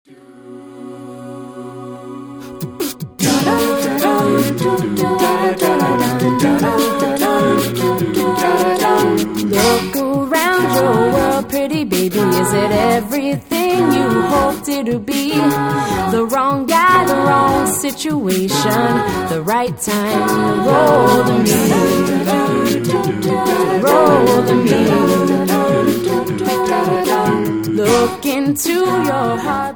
Look around your world, pretty baby. Is it everything you hoped it to be? The wrong guy, the wrong situation, the right time. Roll the music. Roll the music. Look into your heart.